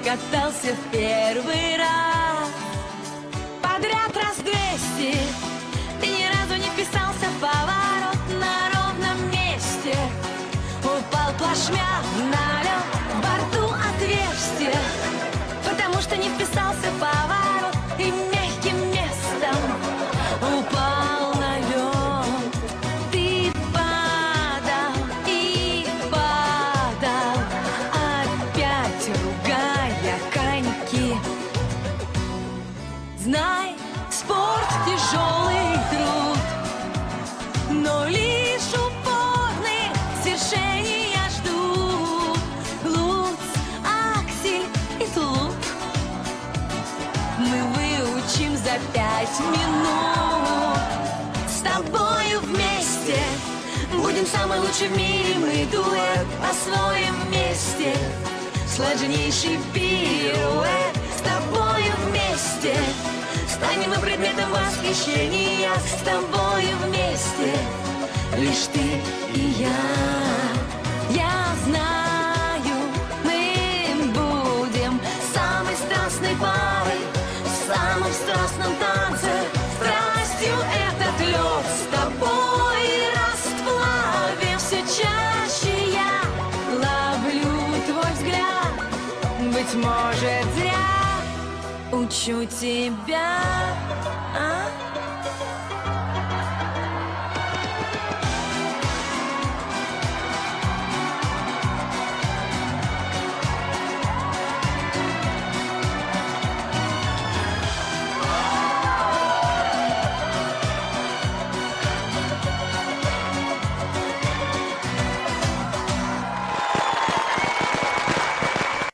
катался в первый раз. Подряд раз 200, ты ни разу не вписался в поворот на ровном месте. Упал плашмя на лед, в борту отверстие, потому что не вписался в поворот и мягким местом упал на лед. Ты падал и падал, опять ругая коньки. Знай, спорт тяжелый труд, но лишь упорных свершения ждут. Луц, аксель и тут мы выучим за 5 минут. С тобою вместе будем самый лучший в мире. Мы дуэт освоим вместе сложнейший пируэт. С тобою вместе станем мы предметом восхищения. С тобою вместе лишь ты и я. Я знаю, мы будем самой страстной парой в самом страстном танце. Страстью этот лед с тобой расплавим. Все чаще я ловлю твой взгляд. Быть может, зря учу тебя, а?